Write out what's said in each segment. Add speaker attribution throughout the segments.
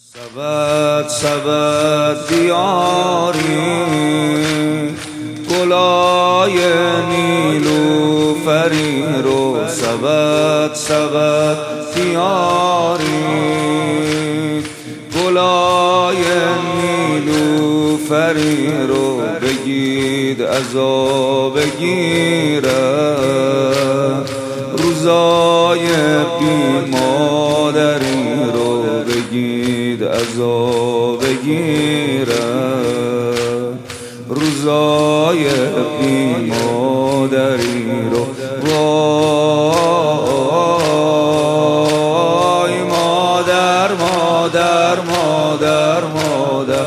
Speaker 1: سبد سبد بیاری گلای نیلوفری رو، سبد سبد بیاری گلای نیلوفری رو، بگید عزا بگیره روزای بی مادری رو، بگید عزا بگیره روزای بی مادری رو. وای مادر مادر مادر مادر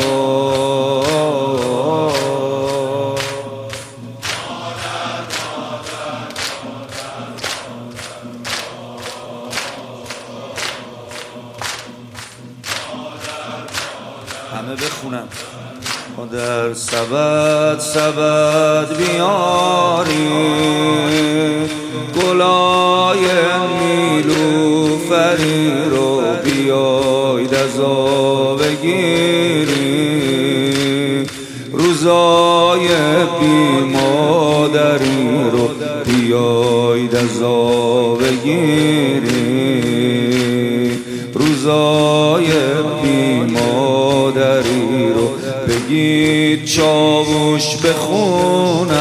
Speaker 1: همه بخونم. مادر سبد سبد بیاری گلای نیلوفری رو، بیاید عزا بگیری روزای بی مادری رو، بیاید عزا بگیری روزای بی مادری رو. بگید چاوش بخونن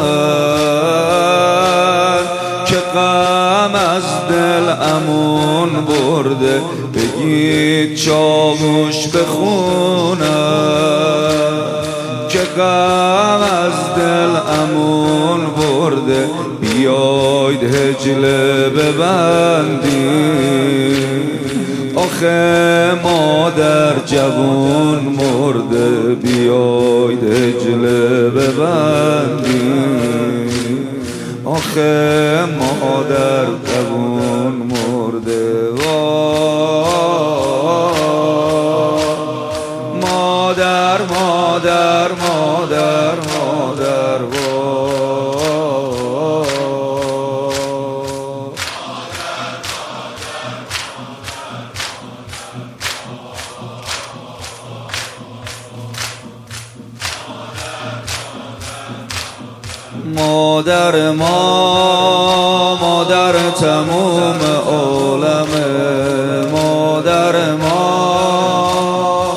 Speaker 1: که غم از دل امون برده، بگید چاوش بخونن که غم از دل امون برده، بیاید هجله ببندید آخه مادر جوون مرده، بیاید هجله ببندید آخه مادر جوون مرده. مادر مادر مادر مادر مادر ما، مادر تموم عالمه، مادر ما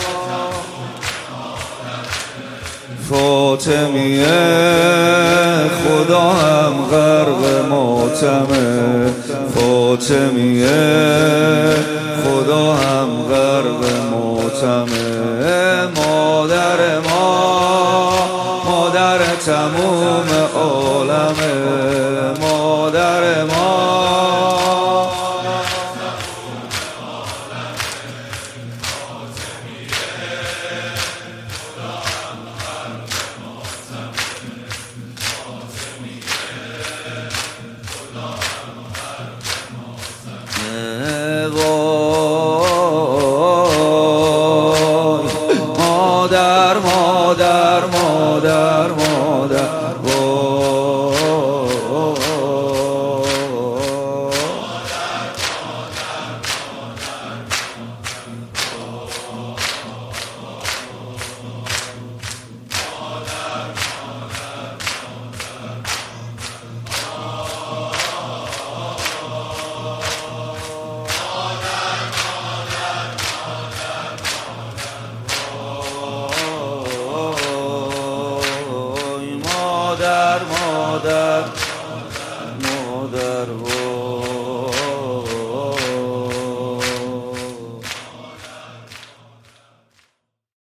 Speaker 1: فاطمیه خدا هم غرق ماتمه، فاطمیه خدا هم غرق ماتمه. مادر ما، مادر تموم عالمه، مادر ما مادر مادر مادر مادر مادر مادر